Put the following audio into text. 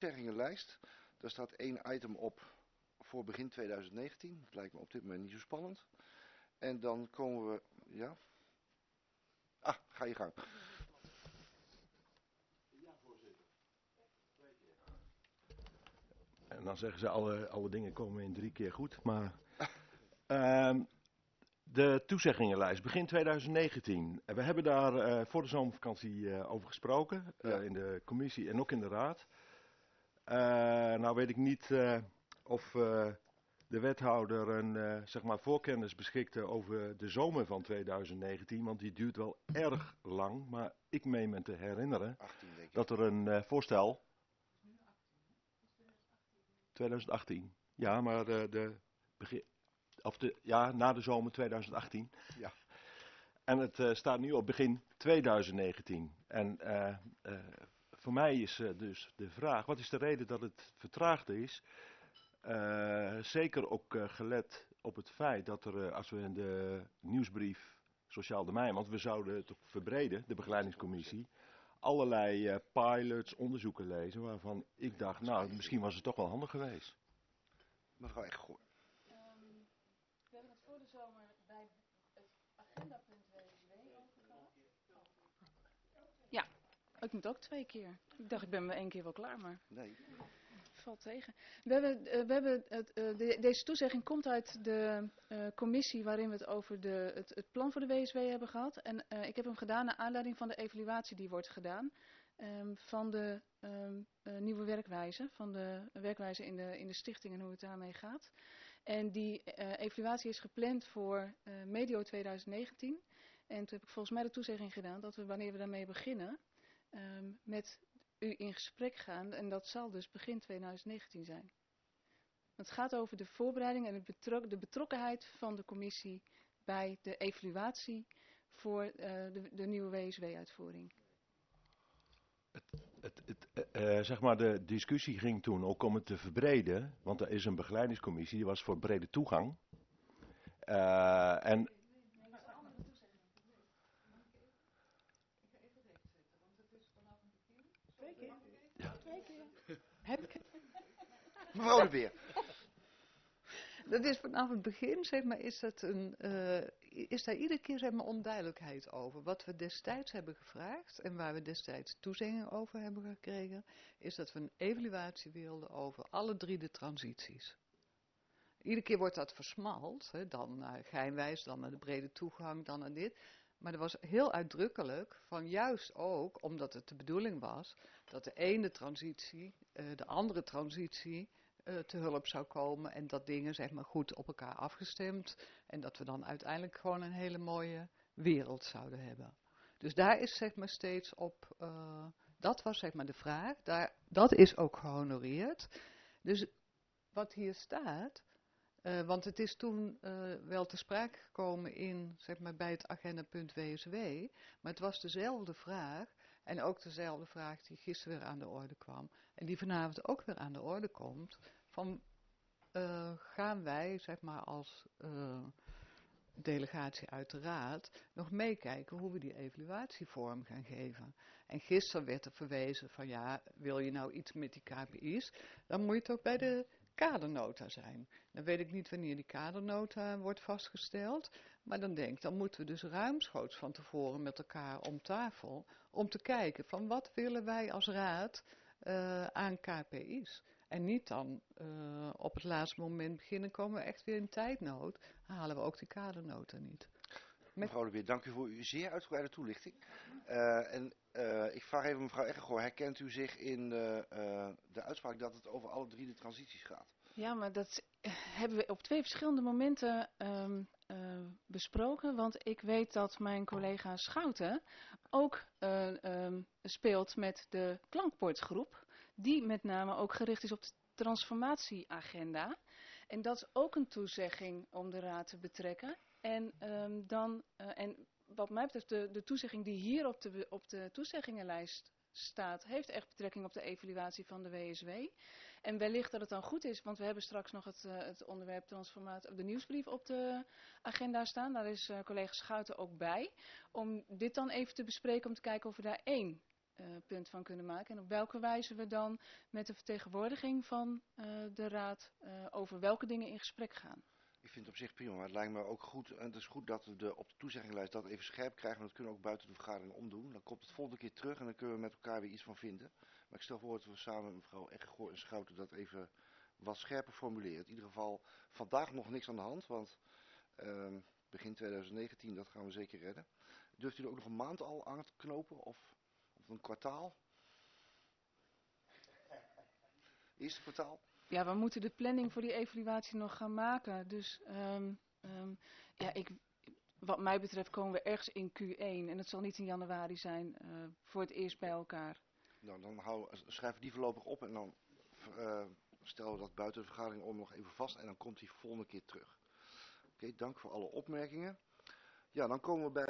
toezeggingenlijst. Daar staat 1 item op voor begin 2019. Dat lijkt me op dit moment niet zo spannend. En dan komen we... Ja? Ah, ga je gang. En dan zeggen ze alle dingen komen in 3 keer goed. Maar de toezeggingenlijst, begin 2019. We hebben daar voor de zomervakantie over gesproken. In de commissie en ook in de raad. Nou weet ik niet of de wethouder een zeg maar voorkennis beschikte over de zomer van 2019. Want die duurt wel erg lang. Maar ik meen me te herinneren 18, denk ik. dat er een voorstel... 2018. Ja, maar na de zomer 2018. Ja. En het staat nu op begin 2019. En voor mij is dus de vraag, wat is de reden dat het vertraagd is? Zeker ook gelet op het feit dat er, als we in de nieuwsbrief Sociaal Domein, want we zouden het ook verbreden, de begeleidingscommissie, allerlei pilots, onderzoeken lezen, waarvan ik dacht, nou, misschien was het toch wel handig geweest. Mevrouw Echtgoor. We hebben het voor de zomer bij het agendapunt WSW over gehad. Ja, ik moet ook 2 keer. Ik dacht, ik ben met 1 keer wel klaar, maar Nee. valt tegen. Deze toezegging komt uit de commissie waarin we het over het plan voor de WSW hebben gehad. En ik heb hem gedaan naar aanleiding van de evaluatie die wordt gedaan van de nieuwe werkwijze. Van de werkwijze in de stichting en hoe het daarmee gaat. En die evaluatie is gepland voor medio 2019. En toen heb ik volgens mij de toezegging gedaan dat we wanneer we daarmee beginnen met u in gesprek gaan. En dat zal dus begin 2019 zijn. Het gaat over de voorbereiding en de betrokkenheid van de commissie bij de evaluatie voor de nieuwe WSW-uitvoering. Zeg maar, de discussie ging toen ook om het te verbreden, want er is een begeleidingscommissie, die was voor brede toegang. En Mevrouw de Beer. Dat is vanaf het begin, zeg maar, is daar iedere keer zeg maar, onduidelijkheid over. Wat we destijds hebben gevraagd en waar we destijds toezeggingen over hebben gekregen, is dat we een evaluatie wilden over alle 3 de transities. Iedere keer wordt dat versmald, hè, dan naar Geinwijs, dan naar de brede toegang, dan naar dit. Maar er was heel uitdrukkelijk van juist ook, omdat het de bedoeling was, dat de ene transitie, de andere transitie te hulp zou komen en dat dingen zeg maar goed op elkaar afgestemd en dat we dan uiteindelijk gewoon een hele mooie wereld zouden hebben. Dus daar is zeg maar steeds op, dat was zeg maar de vraag, dat is ook gehonoreerd. Dus wat hier staat, want het is toen wel te sprake gekomen zeg maar, bij het agendapunt WSW, maar het was dezelfde vraag en ook dezelfde vraag die gisteren weer aan de orde kwam en die vanavond ook weer aan de orde komt, van gaan wij zeg maar als delegatie uit de raad nog meekijken hoe we die evaluatie vorm gaan geven. En gisteren werd er verwezen van ja, wil je nou iets met die KPI's, dan moet je het ook bij de kadernota zijn. Dan weet ik niet wanneer die kadernota wordt vastgesteld, maar dan moeten we dus ruimschoots van tevoren met elkaar om tafel om te kijken van wat willen wij als raad aan KPI's. En niet dan op het laatste moment beginnen, komen we echt weer in tijdnood, halen we ook die kadernota niet. Mevrouw de Beer, dank u voor uw zeer uitgebreide toelichting. Ik vraag even mevrouw Echtgoor, herkent u zich in de uitspraak dat het over alle 3 de transities gaat? Ja, maar dat hebben we op 2 verschillende momenten besproken. Want ik weet dat mijn collega Schouten ook speelt met de klankbordgroep. Die met name ook gericht is op de transformatieagenda. En dat is ook een toezegging om de raad te betrekken. En wat mij betreft de toezegging die hier op de toezeggingenlijst staat, heeft echt betrekking op de evaluatie van de WSW. En wellicht dat het dan goed is, want we hebben straks nog het onderwerp transformatie, de nieuwsbrief op de agenda staan. Daar is collega Schouten ook bij. Om dit dan even te bespreken, om te kijken of we daar 1 punt van kunnen maken. En op welke wijze we dan met de vertegenwoordiging van de raad over welke dingen in gesprek gaan. Ik vind het op zich prima, maar het lijkt me ook goed, en het is goed dat we op de toezegginglijst dat even scherp krijgen, want dat kunnen we ook buiten de vergadering omdoen. Dan komt het volgende keer terug en dan kunnen we met elkaar weer iets van vinden. Maar ik stel voor dat we samen met mevrouw Eggegoor en Schouten dat even wat scherper formuleren. In ieder geval vandaag nog niks aan de hand, want begin 2019, dat gaan we zeker redden. Durft u er ook nog een maand al aan te knopen of een kwartaal? Eerste kwartaal? Ja, we moeten de planning voor die evaluatie nog gaan maken. Dus ja, wat mij betreft komen we ergens in Q1. En het zal niet in januari zijn voor het eerst bij elkaar. Nou, dan schrijven we die voorlopig op en dan stellen we dat buiten de vergadering om nog even vast. En dan komt hij volgende keer terug. Oké, dank voor alle opmerkingen. Ja, dan komen we bij